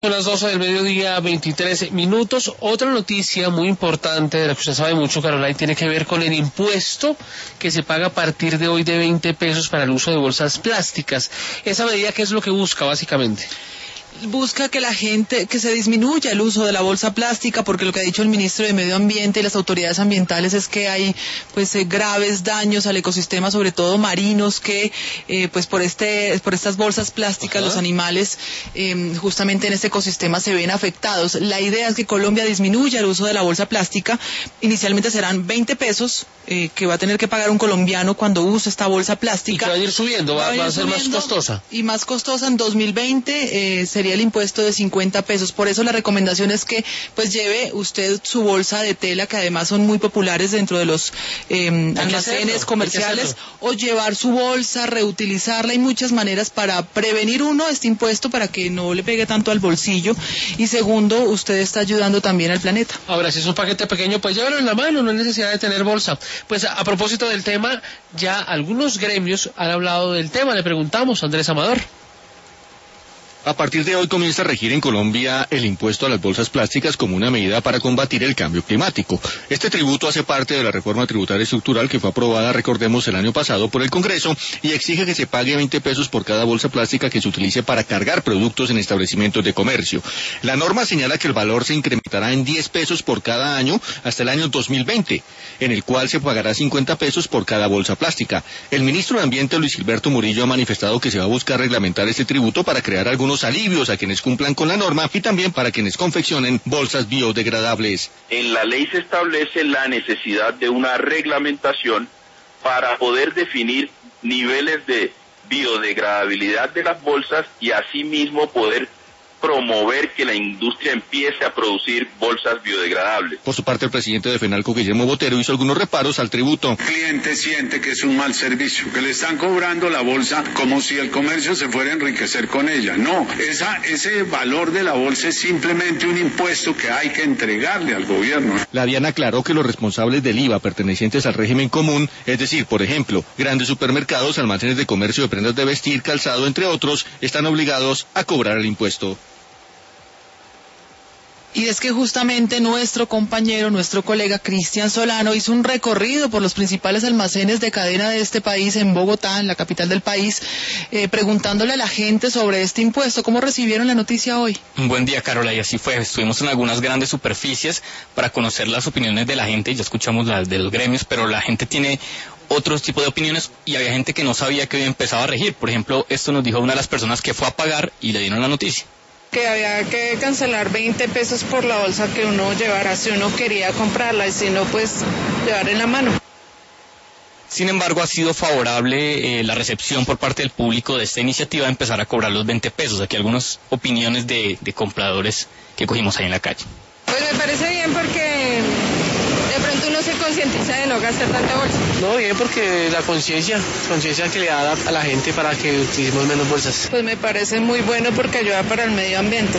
Son las 12 del mediodía, 23 minutos. Otra noticia muy importante, de la que usted sabe mucho, Caroline, tiene que ver con el impuesto que se paga a partir de hoy de 20 pesos para el uso de bolsas plásticas. Esa medida, ¿qué es lo que busca, básicamente? Busca que la gente, que se disminuya el uso de la bolsa plástica, porque lo que ha dicho el ministro de Medio Ambiente y las autoridades ambientales es que hay graves daños al ecosistema, sobre todo marinos, que por estas bolsas plásticas los animales justamente en este ecosistema se ven afectados. La idea es que Colombia disminuya el uso de la bolsa plástica. Inicialmente serán 20 pesos que va a tener que pagar un colombiano cuando use esta bolsa plástica. Y que va a ir subiendo, va a ser más costosa. Y más costosa en 2020 sería el impuesto de 50 pesos. Por eso la recomendación es que lleve usted su bolsa de tela, que además son muy populares dentro de los almacenes comerciales, o llevar su bolsa, reutilizarla. Hay muchas maneras para prevenir este impuesto para que no le pegue tanto al bolsillo, y segundo, usted está ayudando también al planeta. Ahora, si es un paquete pequeño, pues llévalo en la mano, no hay necesidad de tener bolsa. Pues a propósito del tema, ya algunos gremios han hablado del tema. Le preguntamos a Andrés Amador. A partir de hoy comienza a regir en Colombia el impuesto a las bolsas plásticas como una medida para combatir el cambio climático. Este tributo hace parte de la reforma tributaria estructural que fue aprobada, recordemos, el año pasado por el Congreso, y exige que se pague 20 pesos por cada bolsa plástica que se utilice para cargar productos en establecimientos de comercio. La norma señala que el valor se incrementará en 10 pesos por cada año hasta el año 2020, en el cual se pagará 50 pesos por cada bolsa plástica. El ministro de Ambiente, Luis Gilberto Murillo, ha manifestado que se va a buscar reglamentar este tributo para crear algunos alivios a quienes cumplan con la norma y también para quienes confeccionen bolsas biodegradables. En la ley se establece la necesidad de una reglamentación para poder definir niveles de biodegradabilidad de las bolsas y asimismo poder promover que la industria empiece a producir bolsas biodegradables. Por su parte, el presidente de FENALCO, Guillermo Botero, hizo algunos reparos al tributo. El cliente siente que es un mal servicio, que le están cobrando la bolsa como si el comercio se fuera a enriquecer con ella. No, ese valor de la bolsa es simplemente un impuesto que hay que entregarle al gobierno. La DIAN aclaró que los responsables del IVA pertenecientes al régimen común, es decir, por ejemplo, grandes supermercados, almacenes de comercio de prendas de vestir, calzado, entre otros, están obligados a cobrar el impuesto. Y es que justamente nuestro colega Cristian Solano hizo un recorrido por los principales almacenes de cadena de este país en Bogotá, en la capital del país, preguntándole a la gente sobre este impuesto. ¿Cómo recibieron la noticia hoy? Un buen día, Carola, y así fue. Estuvimos en algunas grandes superficies para conocer las opiniones de la gente, ya escuchamos las de los gremios, pero la gente tiene otros tipos de opiniones y había gente que no sabía que había empezado a regir. Por ejemplo, esto nos dijo una de las personas que fue a pagar y le dieron la noticia. Que había que cancelar 20 pesos por la bolsa que uno llevara si uno quería comprarla, y si no, pues llevar en la mano. Sin embargo, ha sido favorable la recepción por parte del público de esta iniciativa de empezar a cobrar los 20 pesos. Aquí algunas opiniones de compradores que cogimos ahí en la calle. Pues me parece bien porque de pronto uno se concientiza de no gastar tanta bolsa. No, bien, porque la conciencia que le da a la gente para que utilicemos menos bolsas. Pues me parece muy bueno porque ayuda para el medio ambiente.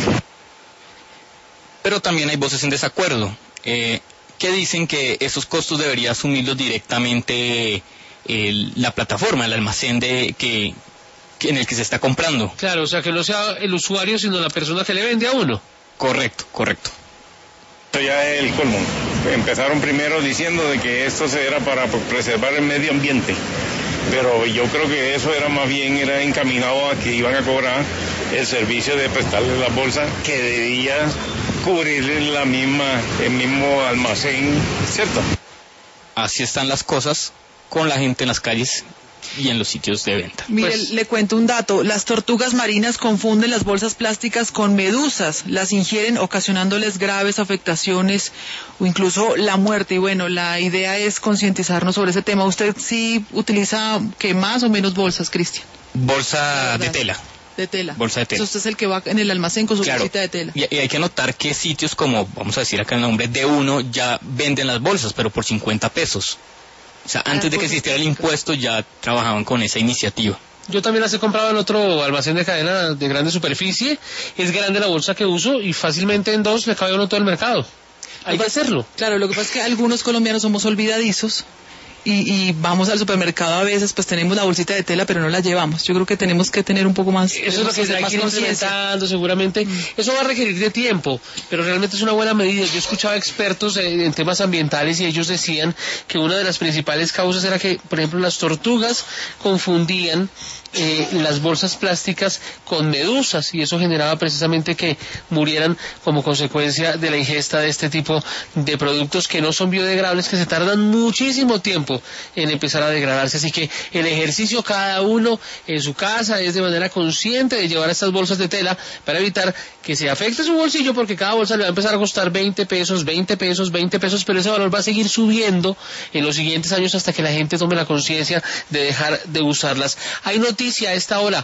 Pero también hay voces en desacuerdo, que dicen que esos costos debería asumirlos directamente la plataforma, el almacén en el que se está comprando. Claro, o sea, que no sea el usuario, sino la persona que le vende a uno. Correcto. Esto ya es el colmo. Empezaron primero diciendo de que esto era para preservar el medio ambiente, pero yo creo que eso era encaminado a que iban a cobrar el servicio de prestarle la bolsa que debía cubrir el mismo almacén, ¿cierto? Así están las cosas con la gente en las calles y en los sitios de venta. Mire, le cuento un dato. Las tortugas marinas confunden las bolsas plásticas con medusas, las ingieren ocasionándoles graves afectaciones o incluso la muerte. Y bueno, la idea es concientizarnos sobre ese tema. ¿Usted sí utiliza más o menos bolsas, Cristian? Bolsa de tela. De tela. Bolsa de tela. Usted es el que va en el almacén con su bolsita de tela. Y hay que notar que sitios como, vamos a decir acá el nombre, D1 ya venden las bolsas, pero por 50 pesos. O sea, antes de que existiera el impuesto ya trabajaban con esa iniciativa. Yo también las he comprado en otro almacén de cadena de grande superficie. Es grande la bolsa que uso y fácilmente en 2 le cabe a uno todo el mercado. Hay que hacerlo. Claro, lo que pasa es que algunos colombianos somos olvidadizos y vamos al supermercado a veces, pues tenemos la bolsita de tela, pero no la llevamos. Yo creo que tenemos que tener un poco más. Eso es lo que se hay que ir implementando seguramente. Eso va a requerir de tiempo, pero realmente es una buena medida. Yo escuchaba expertos en temas ambientales y ellos decían que una de las principales causas era que, por ejemplo, las tortugas confundían las bolsas plásticas con medusas y eso generaba precisamente que murieran como consecuencia de la ingesta de este tipo de productos que no son biodegradables, que se tardan muchísimo tiempo en empezar a degradarse. Así que el ejercicio cada uno en su casa es de manera consciente de llevar estas bolsas de tela para evitar que se afecte su bolsillo, porque cada bolsa le va a empezar a costar 20 pesos, 20 pesos, 20 pesos, pero ese valor va a seguir subiendo en los siguientes años hasta que la gente tome la conciencia de dejar de usarlas. Hay noticia a esta hora.